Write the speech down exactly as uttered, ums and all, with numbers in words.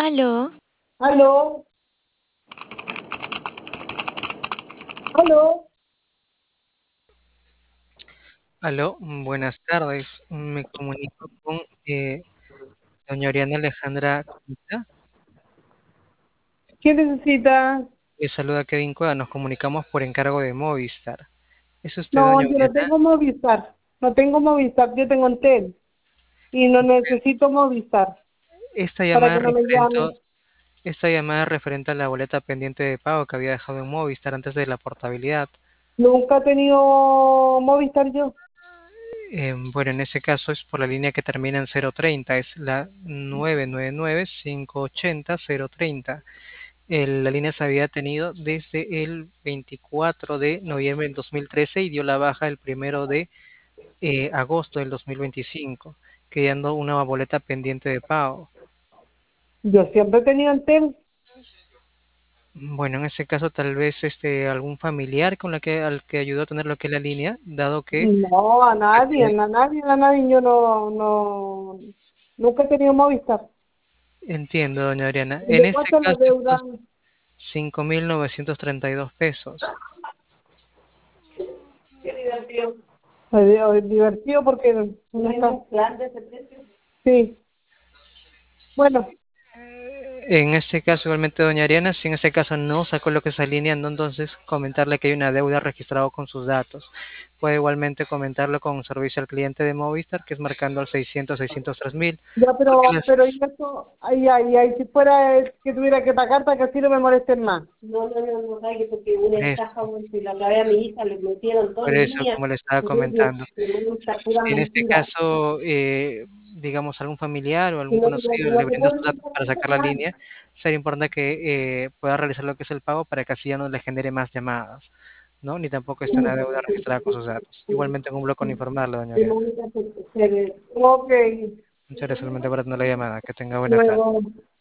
Aló, Aló, aló. Aló, mm, buenas tardes. Me comunico con eh, doña Oriana Alejandra Cuita. ¿Qué necesita? Le saluda Kevin Cueva. Nos comunicamos por encargo de Movistar. ¿Es usted No, doña yo no Oriana? tengo Movistar. No tengo Movistar, yo tengo Entel. Y no necesito Movistar Esta para llamada que es no me llame. referente, esta llamada es referente a la boleta pendiente de pago que había dejado en Movistar antes de la portabilidad. Nunca he tenido Movistar yo. Eh, bueno, en ese caso es por la línea que termina en cero treinta, es la nueve nueve nueve, cinco ochenta, cero treinta. El- la línea se había tenido desde el veinticuatro de noviembre del dos mil trece y dio la baja el primero de eh, agosto del dos mil veinticinco, quedando una boleta pendiente de pago. Yo siempre he tenido Entel. Bueno, en ese caso tal vez este algún familiar con la que al que ayudó a tener lo que es la línea, dado que No, a nadie, a este, nadie, a nadie. Yo no, no, nunca he tenido Movistar. entiendo, doña Adriana. En ¿De este cuánto es la caso deuda? estos cinco mil novecientos treinta y dos pesos. Qué divertido. Es es divertido porque no está. Plan de ese precio? Sí. Bueno, En este caso, igualmente, doña Ariana, si en este caso no sacó lo que es esa línea, no entonces comentarle que hay una deuda registrada con sus datos. Puede igualmente comentarlo con servicio al cliente de Movistar, que es marcando al seiscientos, seiscientos tres mil, ya, porque pero, las, pero y eso, ay, ay, ay, si fuera eh, que tuviera que pagar para que así no me molesten más. No, no, no, no, Rayo, porque una por eso, estafa, bueno, si la grabé a mi hija, le metieron todo por en eso, línea, como le estaba y yo, yo, comentando. yo, yo, pura Si en este mentira. caso, eh, digamos, algún familiar o Y algún no, no, conocido no le te brindó puedo sus datos para sacar la informar. línea, sería importante que eh, pueda realizar lo que es el pago para que así ya no le genere más llamadas, ¿no? Ni tampoco esté una deuda registrada con sus datos. Igualmente cumplo con informarlo, doña Y Oriana. Mónica se- se ve. Ok, Muchas gracias solamente por atender la llamada. Que tenga buena tarde. luego.